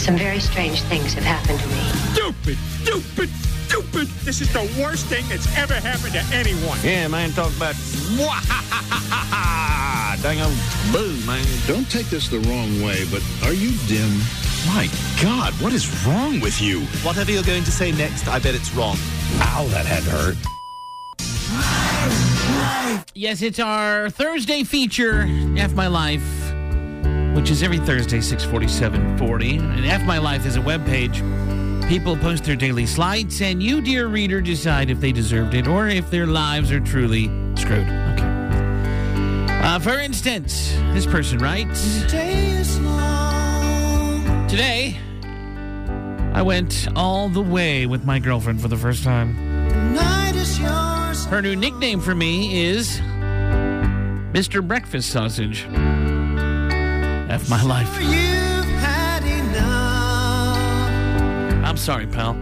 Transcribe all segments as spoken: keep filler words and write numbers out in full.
Some very strange things have happened to me. Stupid, stupid, stupid. This is the worst thing that's ever happened to anyone. Yeah, man, talk about dang old boo, man. Don't take this the wrong way, but are you dim? My God, what is wrong with you? Whatever you're going to say next, I bet it's wrong. Ow, that had to hurt. Yes, it's our Thursday feature, F My Life, which is every Thursday, six forty, seven forty. And F My Life is a webpage. People post their daily slights, and you, dear reader, decide if they deserved it or if their lives are truly screwed. Okay. Uh, for instance, this person writes, Today, I went all the way with my girlfriend for the first time. Her new nickname for me is Mister Breakfast Sausage. F my life. I'm sorry, pal.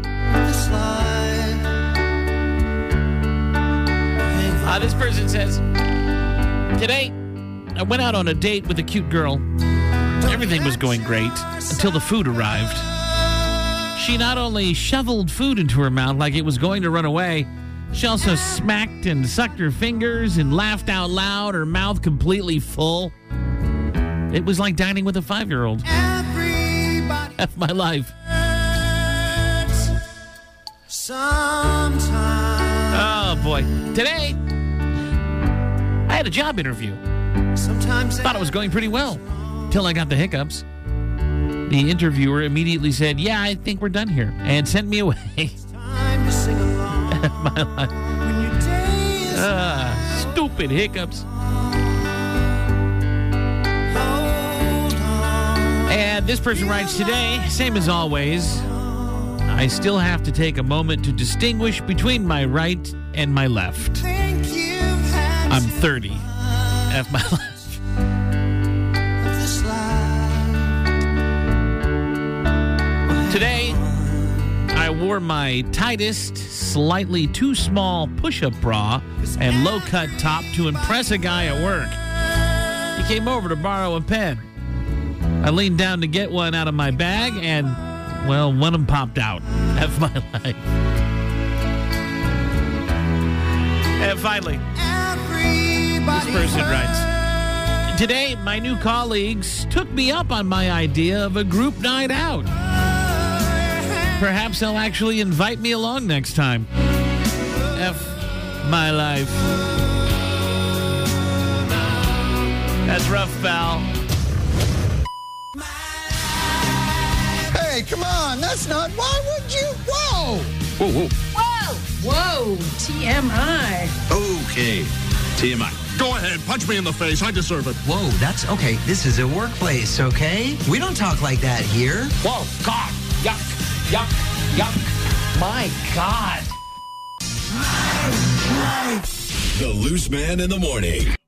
Uh, this person says, Today, I went out on a date with a cute girl. Everything was going great until the food arrived. She not only shoveled food into her mouth like it was going to run away, she also smacked and sucked her fingers and laughed out loud, her mouth completely full. It was like dining with a five-year-old. F my life. Oh, boy. Today, I had a job interview. Thought it was going pretty well till I got the hiccups. The interviewer immediately said, yeah, I think we're done here, and sent me away. My life. Ah, stupid hiccups. And this person writes today, same as always, I still have to take a moment to distinguish between my right and my left. I'm thirty. F my life. Today, I wore my tightest, slightly too small push-up bra and low-cut top to impress a guy at work. He came over to borrow a pen. I leaned down to get one out of my bag, and, well, one of them popped out. F my life. And finally, this person writes, Today, my new colleagues took me up on my idea of a group night out. Perhaps they'll actually invite me along next time. F my life. That's rough, pal. Hey, come on. That's not. Why would you? Whoa. Whoa, whoa. Whoa. Whoa. T M I. Okay. T M I. Go ahead. Punch me in the face. I deserve it. Whoa, that's okay. This is a workplace, okay? We don't talk like that here. Whoa, God. Yuck. Yuck. Yuck. My God. The Loose Man in the Morning.